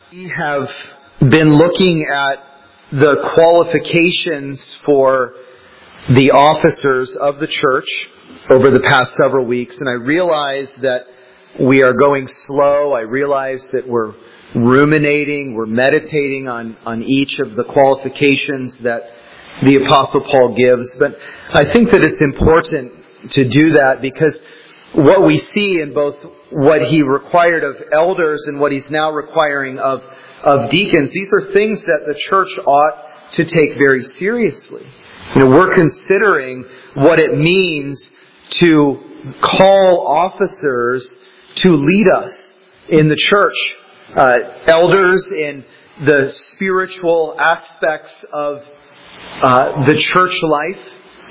We have been looking at the qualifications for the officers of the church over the past several weeks, and I realize that we are going slow. I realize that we're ruminating, we're meditating on each of the qualifications that the Apostle Paul gives, but I think that it's important to do that because what we see in both what he required of elders and what he's now requiring of deacons, these are things that the church ought to take very seriously. We're considering what it means to call officers to lead us in the church. Elders in the spiritual aspects of the church life,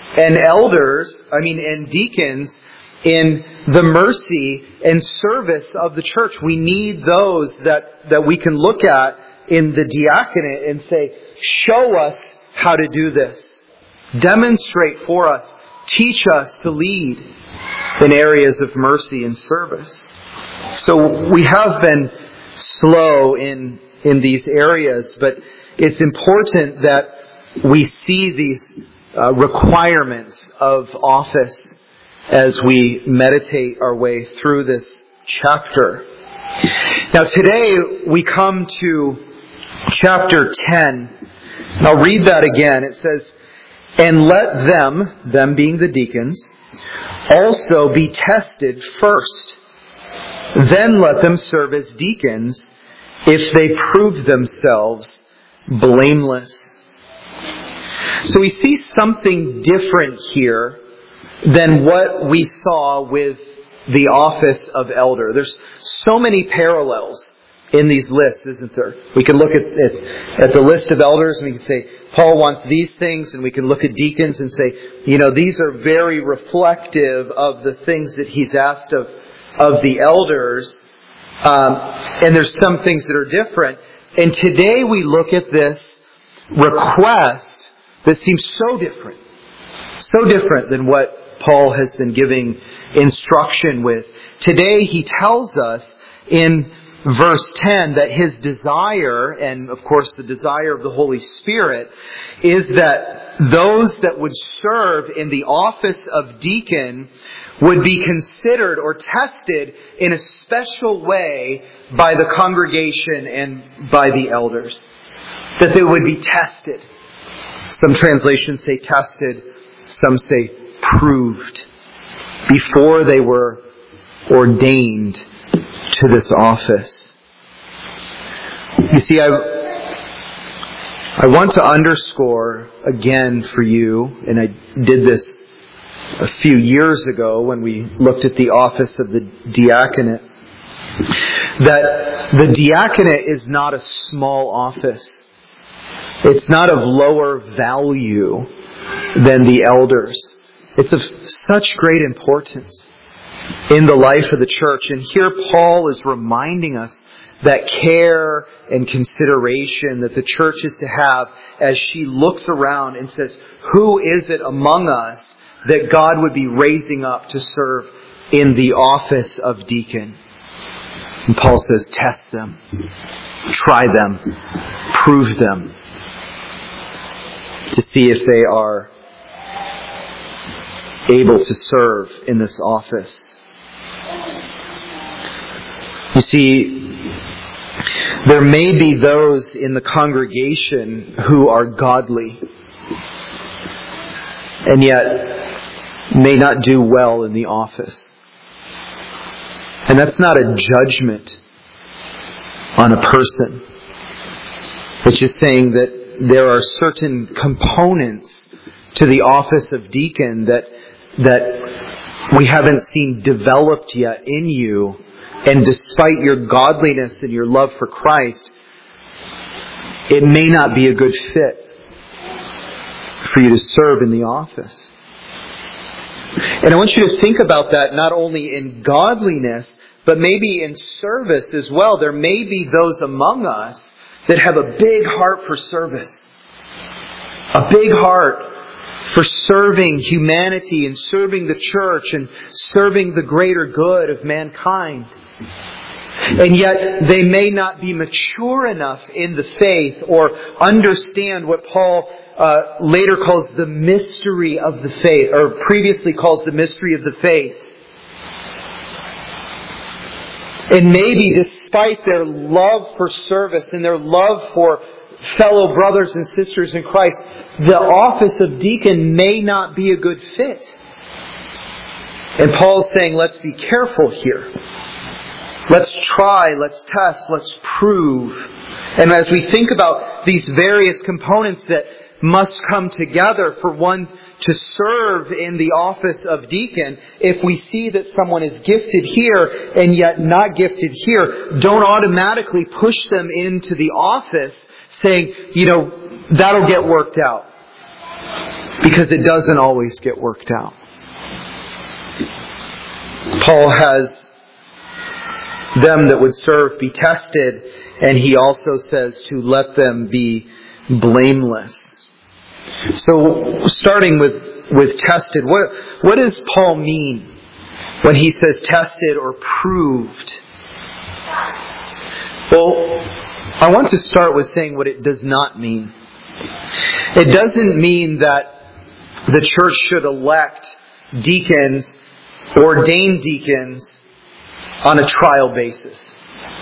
and deacons in the mercy and service of the church. We need those that we can look at in the diaconate and say, show us how to do this. Demonstrate for us. Teach us to lead in areas of mercy and service. So we have been slow in these areas, but it's important that we see these requirements of office as we meditate our way through this chapter. Now today we come to chapter 10. I'll read that again. It says, "And let them being the deacons, also be tested first. Then let them serve as deacons if they prove themselves blameless." So we see something different here than what we saw with the office of elder. There's so many parallels in these lists, isn't there? We can look at the list of elders and we can say, Paul wants these things, and we can look at deacons and say, these are very reflective of the things that he's asked of the elders. And there's some things that are different. And today we look at this request that seems so different than what Paul has been giving instruction with. Today he tells us in verse 10 that his desire, and of course the desire of the Holy Spirit, is that those that would serve in the office of deacon would be considered or tested in a special way by the congregation and by the elders. That they would be tested. Some translations say tested, some say proved, before they were ordained to this office. You see, I want to underscore again for you, and I did this a few years ago when we looked at the office of the diaconate, that the diaconate is not a small office. It's not of lower value than the elders. It's of such great importance in the life of the church. And here Paul is reminding us that care and consideration that the church is to have as she looks around and says, who is it among us that God would be raising up to serve in the office of deacon? And Paul says, test them, try them, prove them, to see if they are able to serve in this office. You see, there may be those in the congregation who are godly and yet may not do well in the office. And that's not a judgment on a person. It's just saying that there are certain components to the office of deacon that we haven't seen developed yet in you. And despite your godliness and your love for Christ, it may not be a good fit for you to serve in the office. And I want you to think about that not only in godliness, but maybe in service as well. There may be those among us that have a big heart for service. A big heart for serving humanity and serving the church and serving the greater good of mankind. And yet they may not be mature enough in the faith or understand what Paul later calls the mystery of the faith, or previously calls the mystery of the faith. And maybe despite their love for service and their love for fellow brothers and sisters in Christ, the office of deacon may not be a good fit. And Paul's saying, let's be careful here. Let's try, let's test, let's prove. And as we think about these various components that must come together for one to serve in the office of deacon, if we see that someone is gifted here and yet not gifted here, don't automatically push them into the office saying, that'll get worked out. Because it doesn't always get worked out. Paul has them that would serve be tested, and he also says to let them be blameless. So, starting with tested, what does Paul mean when he says tested or proved? Well, I want to start with saying what it does not mean. It doesn't mean that the church should elect deacons, ordain deacons, on a trial basis.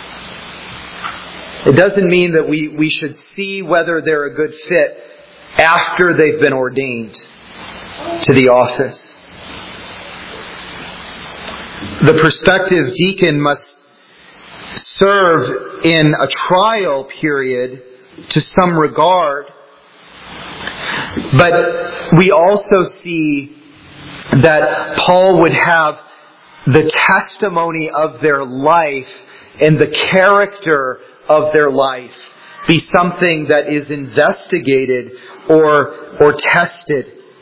It doesn't mean that we should see whether they're a good fit after they've been ordained to the office. The prospective deacon must serve in a trial period to some regard. But we also see that Paul would have the testimony of their life and the character of their life be something that is investigated or tested.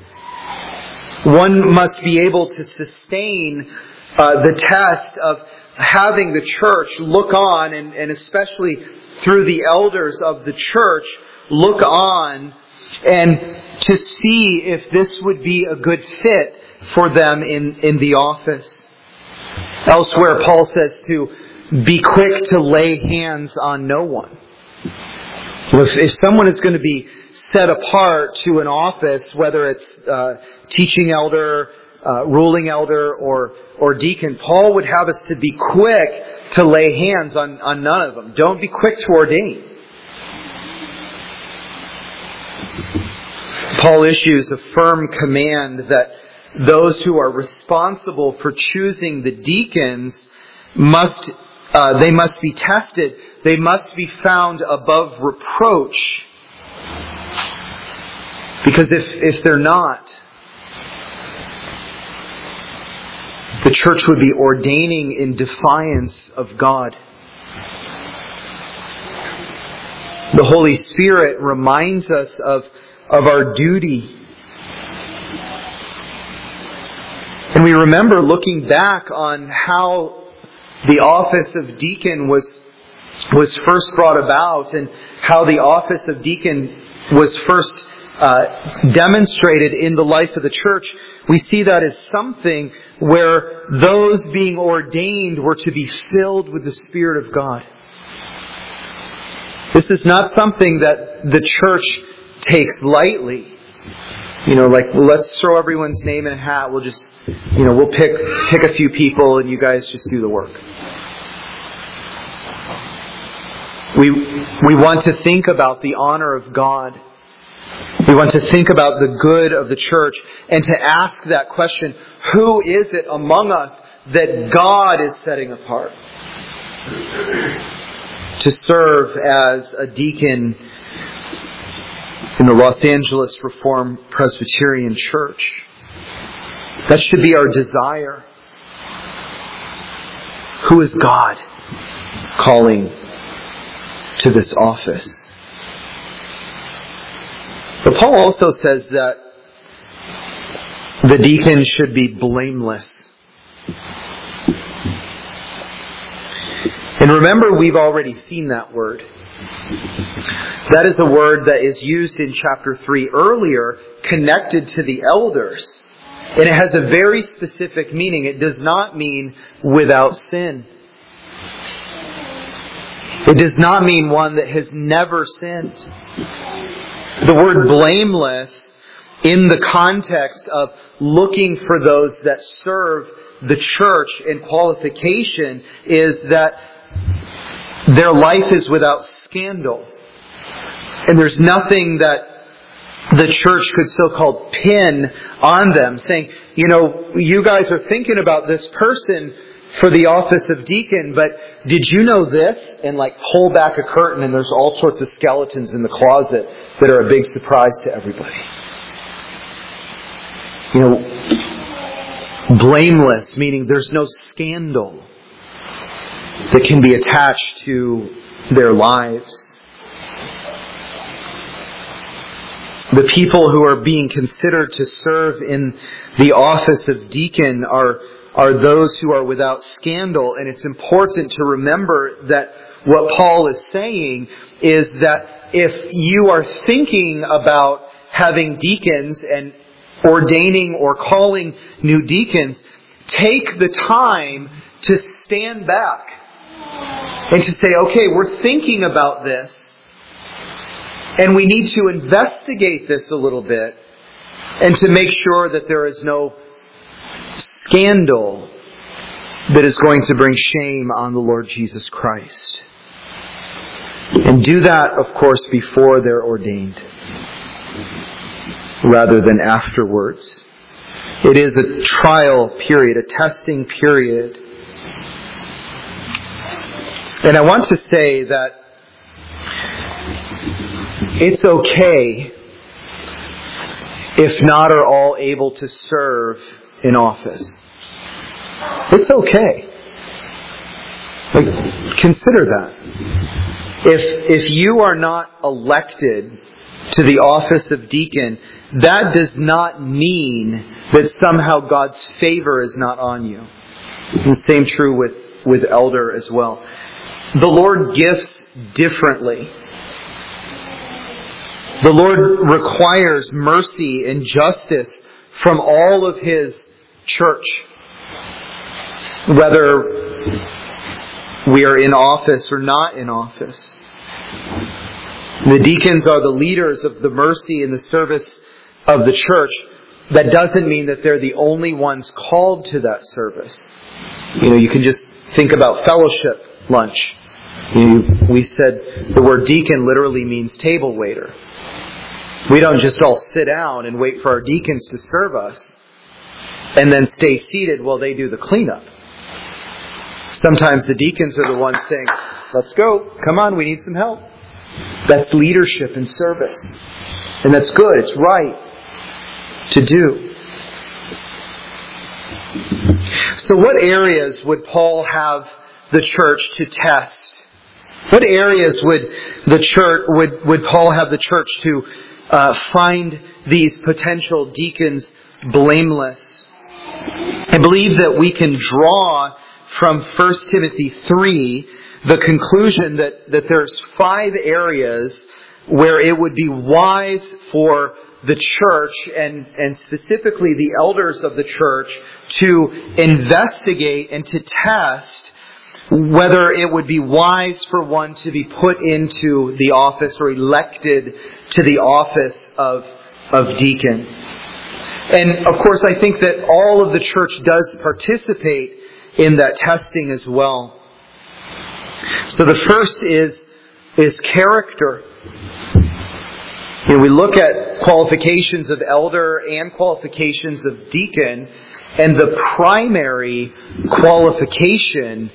One must be able to sustain the test of having the church look on, and especially through the elders of the church, look on and to see if this would be a good fit for them in the office. Elsewhere, Paul says to be quick to lay hands on no one. If someone is going to be set apart to an office, whether it's teaching elder, ruling elder, or deacon, Paul would have us to be quick to lay hands on none of them. Don't be quick to ordain. Paul issues a firm command that those who are responsible for choosing the deacons must be tested. They must be found above reproach. Because if they're not, the church would be ordaining in defiance of God. The Holy Spirit reminds us of our duty. And we remember looking back on how the office of deacon was first brought about, and how the office of deacon was first demonstrated in the life of the church. We see that as something where those being ordained were to be filled with the Spirit of God. This is not something that the church takes lightly. Let's throw everyone's name in a hat. We'll just, we'll pick a few people and you guys just do the work. We want to think about the honor of God. We want to think about the good of the church and to ask that question, who is it among us that God is setting apart to serve as a deacon in the Los Angeles Reformed Presbyterian Church? That should be our desire. Who is God calling to this office? But Paul also says that the deacon should be blameless. And remember, we've already seen that word. That is a word that is used in chapter 3 earlier, connected to the elders. And it has a very specific meaning. It does not mean without sin. It does not mean one that has never sinned. The word blameless, in the context of looking for those that serve the church in qualification, is that their life is without scandal. And there's nothing that the church could so-called pin on them, saying, you guys are thinking about this person for the office of deacon, but did you know this? And pull back a curtain and there's all sorts of skeletons in the closet that are a big surprise to everybody. Blameless, meaning there's no scandal that can be attached to their lives. The people who are being considered to serve in the office of deacon are those who are without scandal. And it's important to remember that what Paul is saying is that if you are thinking about having deacons and ordaining or calling new deacons, take the time to stand back and to say, okay, we're thinking about this, and we need to investigate this a little bit and to make sure that there is no scandal that is going to bring shame on the Lord Jesus Christ. And do that, of course, before they're ordained, rather than afterwards. It is a trial period, a testing period. And I want to say that it's okay if not are all able to serve in office. It's okay. Consider that. If you are not elected to the office of deacon, that does not mean that somehow God's favor is not on you. The same true with elder as well. The Lord gifts differently. The Lord requires mercy and justice from all of His church, whether we are in office or not in office. The deacons are the leaders of the mercy and the service of the church. That doesn't mean that they're the only ones called to that service. You can just think about fellowship lunch. We said the word deacon literally means table waiter. We don't just all sit down and wait for our deacons to serve us and then stay seated while they do the cleanup. Sometimes the deacons are the ones saying, let's go, come on, we need some help. That's leadership and service. And that's good, it's right to do. So what areas would Paul have the church to test? What areas would Paul have the church to find these potential deacons blameless? I believe that we can draw from 1 Timothy 3 the conclusion that there's 5 areas where it would be wise for the church and specifically the elders of the church to investigate and to test whether it would be wise for one to be put into the office or elected to the office of deacon. And of course, I think that all of the church does participate in that testing as well. So the first is character. We look at qualifications of elder and qualifications of deacon, and the primary qualifications,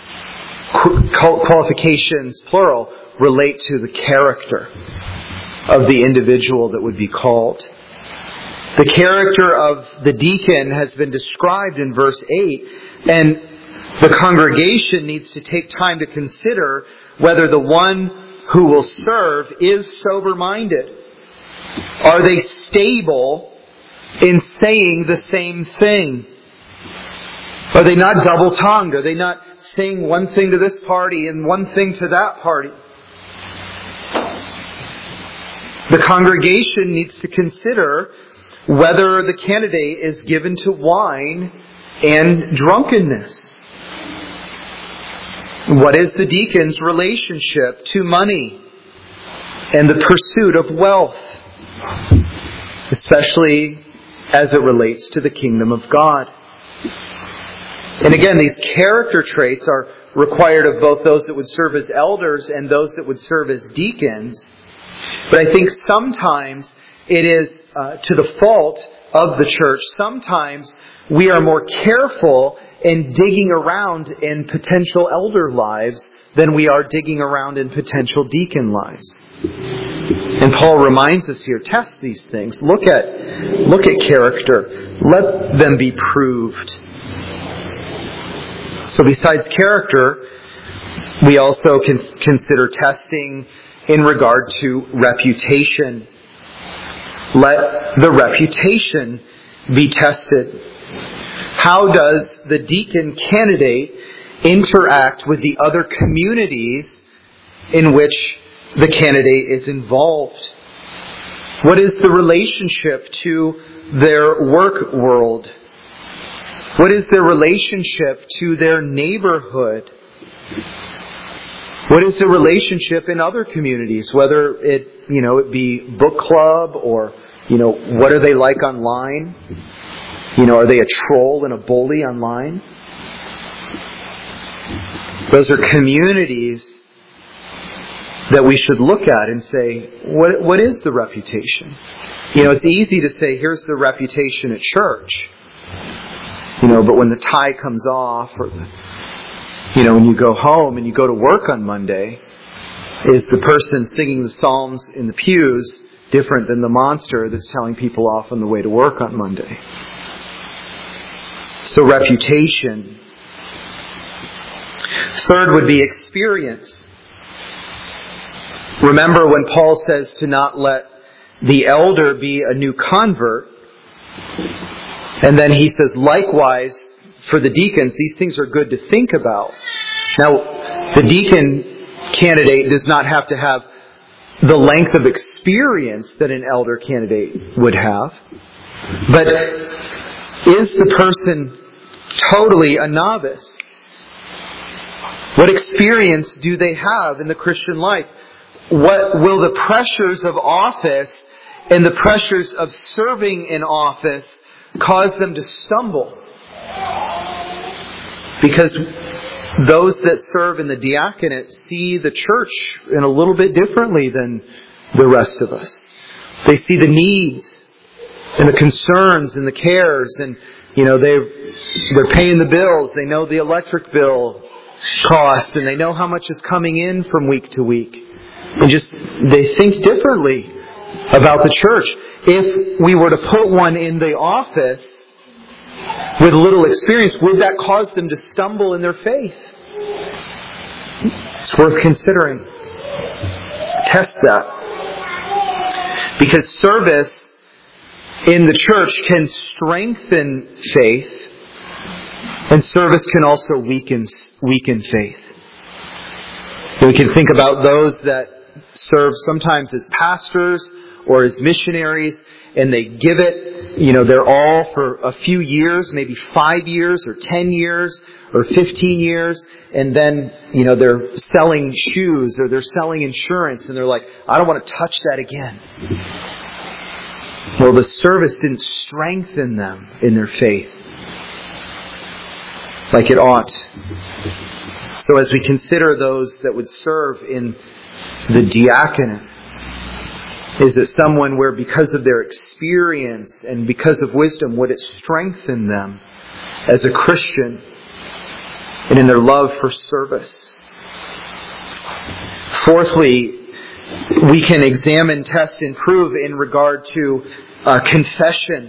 plural, relate to the character of the individual that would be called. The character of the deacon has been described in verse 8, and the congregation needs to take time to consider whether the one who will serve is sober-minded. Are they stable in saying the same thing? Are they not double-tongued? Are they not saying one thing to this party and one thing to that party? The congregation needs to consider whether the candidate is given to wine and drunkenness. What is the deacon's relationship to money and the pursuit of wealth, especially as it relates to the kingdom of God? And again, these character traits are required of both those that would serve as elders and those that would serve as deacons. But I think sometimes it is to the fault of the church. Sometimes we are more careful in digging around in potential elder lives than we are digging around in potential deacon lives. And Paul reminds us here, test these things. Look at character. Let them be proved. So besides character, we also can consider testing in regard to reputation. Let the reputation be tested. How does the deacon candidate interact with the other communities in which the candidate is involved? What is the relationship to their work world? What is their relationship to their neighborhood? What is the relationship in other communities, whether it be book club or, what are they like online? Are they a troll and a bully online? Those are communities that we should look at and say, what is the reputation? It's easy to say, here's the reputation at church. But when the tie comes off, or when you go home and you go to work on Monday, is the person singing the psalms in the pews different than the monster that's telling people off on the way to work on Monday? So reputation. Third would be experience. Remember when Paul says to not let the elder be a new convert, and then he says, likewise, for the deacons, these things are good to think about. Now, the deacon candidate does not have to have the length of experience that an elder candidate would have. But is the person totally a novice? What experience do they have in the Christian life? What will the pressures of office and the pressures of serving in office cause them to stumble? Because those that serve in the diaconate see the church in a little bit differently than the rest of us. They see the needs and the concerns and the cares, and they're paying the bills. They know the electric bill cost, and they know how much is coming in from week to week. And they think differently about the church. If we were to put one in the office with little experience, would that cause them to stumble in their faith? It's worth considering. Test that. Because service in the church can strengthen faith, and service can also weaken faith. We can think about those that serve sometimes as pastors or as missionaries, and they give it, they're all for a few years, maybe 5 years or 10 years or 15 years, and then, they're selling shoes or they're selling insurance, and they're like, I don't want to touch that again. Well, the service didn't strengthen them in their faith like it ought. So as we consider those that would serve in the diaconate, is it someone where because of their experience and because of wisdom, would it strengthen them as a Christian and in their love for service? Fourthly, we can examine, test, and prove in regard to confession.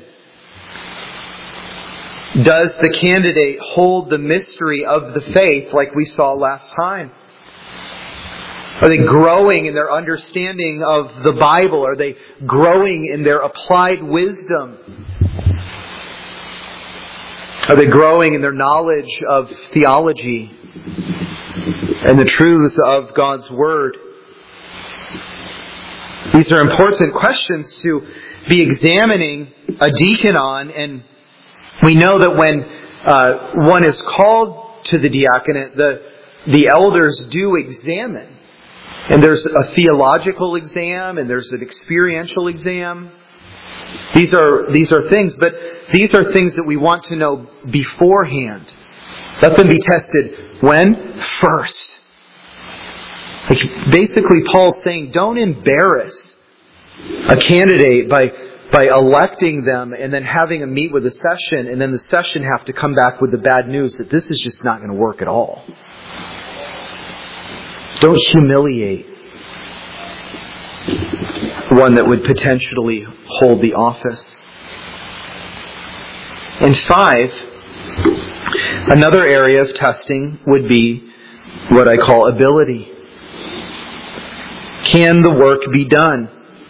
Does the candidate hold the mystery of the faith like we saw last time? Are they growing in their understanding of the Bible? Are they growing in their applied wisdom? Are they growing in their knowledge of theology and the truths of God's Word? These are important questions to be examining a deacon on, and we know that when one is called to the diaconate, the elders do examine. And there's a theological exam and there's an experiential exam. These are things, but these are things that we want to know beforehand. Let them be tested when? First. Basically, Paul's saying, don't embarrass a candidate by electing them and then having a meet with a session, and then the session have to come back with the bad news that this is just not going to work at all. Don't humiliate one that would potentially hold the office. And 5, another area of testing would be what I call ability. Can the work be done?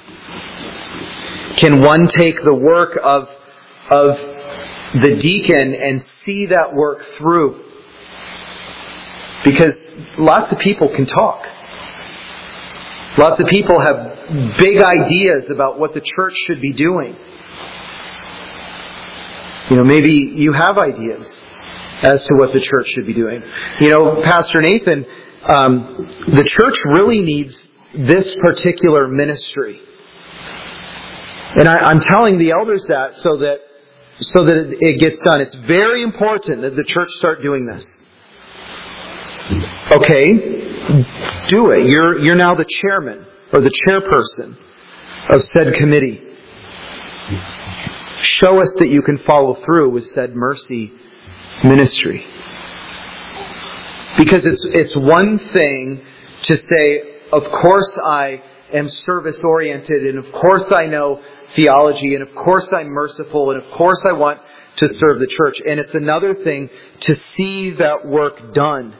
Can one take the work of the deacon and see that work through? Because lots of people can talk. Lots of people have big ideas about what the church should be doing. Maybe you have ideas as to what the church should be doing. Pastor Nathan, the church really needs this particular ministry. And I'm telling the elders that so that it gets done. It's very important that the church start doing this. Okay, do it. You're now the chairman or the chairperson of said committee. Show us that you can follow through with said mercy ministry. Because it's one thing to say, of course I am service oriented, and of course I know theology, and of course I'm merciful, and of course I want to serve the church. And it's another thing to see that work done.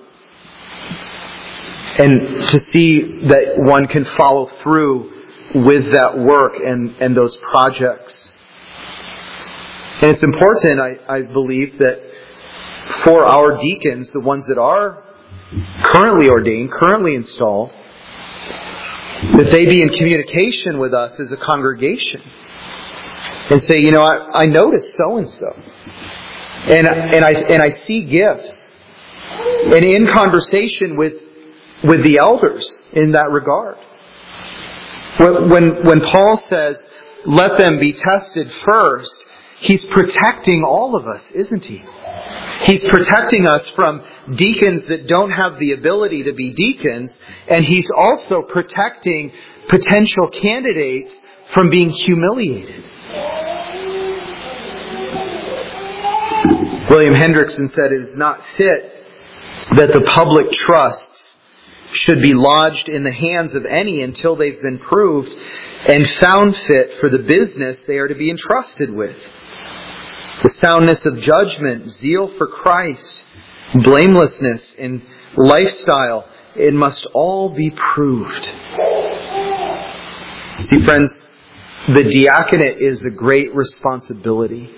And to see that one can follow through with that work and those projects. And it's important, I believe, that for our deacons, the ones that are currently ordained, currently installed, that they be in communication with us as a congregation. And say, I noticed so-and-so. And I see gifts. And in conversation with the elders in that regard. When Paul says, let them be tested first, he's protecting all of us, isn't he? He's protecting us from deacons that don't have the ability to be deacons, and he's also protecting potential candidates from being humiliated. William Hendrickson said, it is not fit that the public trusts should be lodged in the hands of any until they've been proved and found fit for the business they are to be entrusted with. The soundness of judgment, zeal for Christ, blamelessness in lifestyle, it must all be proved. See, friends, the diaconate is a great responsibility.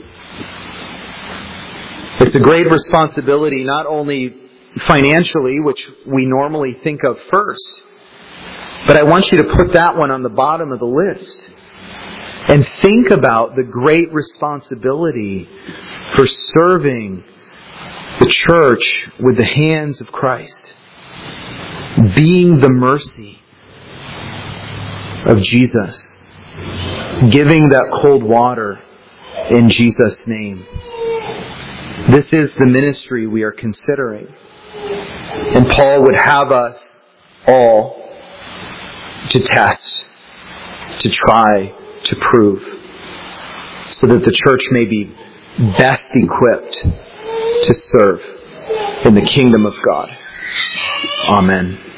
It's a great responsibility not only financially, which we normally think of first, but I want you to put that one on the bottom of the list. And think about the great responsibility for serving the church with the hands of Christ. Being the mercy of Jesus. Giving that cold water in Jesus' name. This is the ministry we are considering. And Paul would have us all to test, to try, to prove, so that the church may be best equipped to serve in the kingdom of God. Amen.